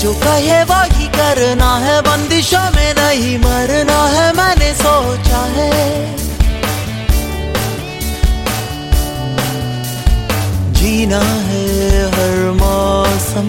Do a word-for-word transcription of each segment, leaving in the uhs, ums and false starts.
जो कहे वही करना है, बंदिशों में नहीं मरना है, मैंने सोचा है। जीना है हर मौसम।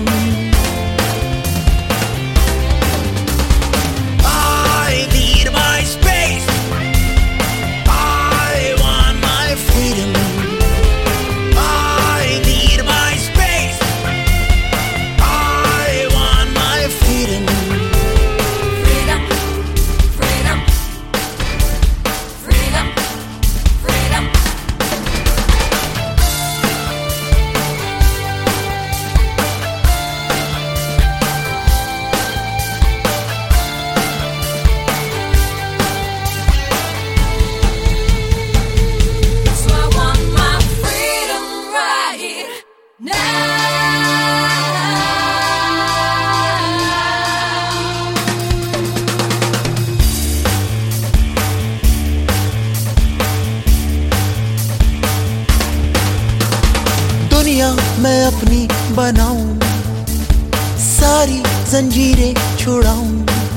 दुनिया मैं अपनी बनाऊं, सारी जंजीरें छुड़ाऊं,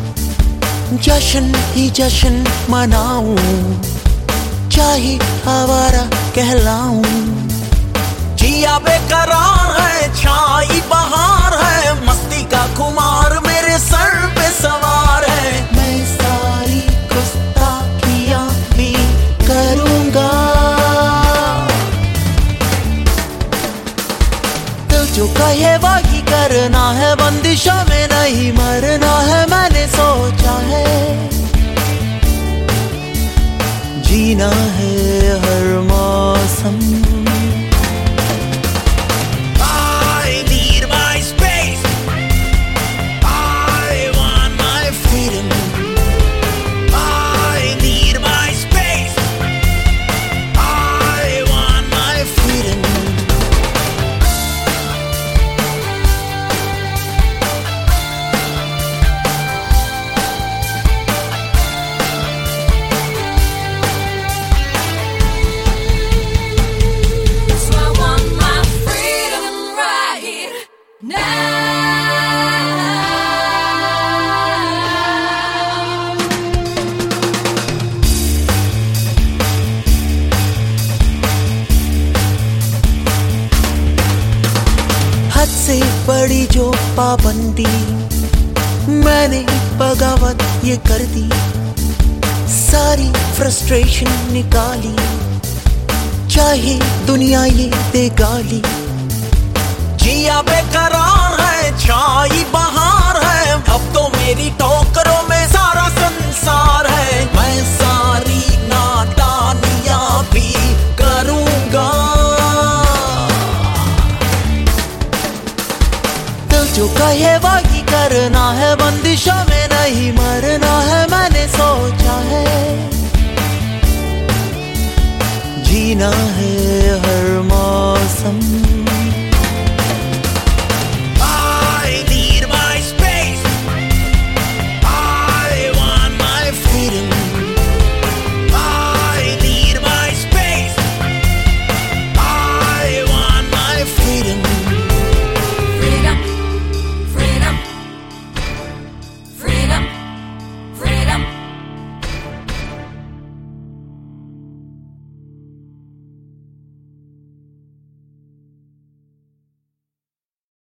जश्न ही जश्न मनाऊं, चाहे आवारा कहलाऊं। जिया बेकरार है, छाई बहार है, मस्ती का खुमार मेरे सर पे सवार है। मैं सारी गुस्ताखियां भी करूंगा, जो कहे वही करना है, बंदिशों में नहीं मरना है, मैंने सोचा है। जीना है हर मौसम। हद से बड़ी जो पाबंदी, मैंने बगावत ये कर दी, सारी फ्रस्ट्रेशन निकाली, चाहे दुनिया ये दे गाली। जिया बेकरार है, छाई बहार है, अब तो मेरी ठोकरों में सारा संसार है। मैं सारी नादानियां भी करूंगा, जो कहे वही करना है, बंदिशों में नहीं मरना है, मैंने सोचा है। जीना है हर मौसम।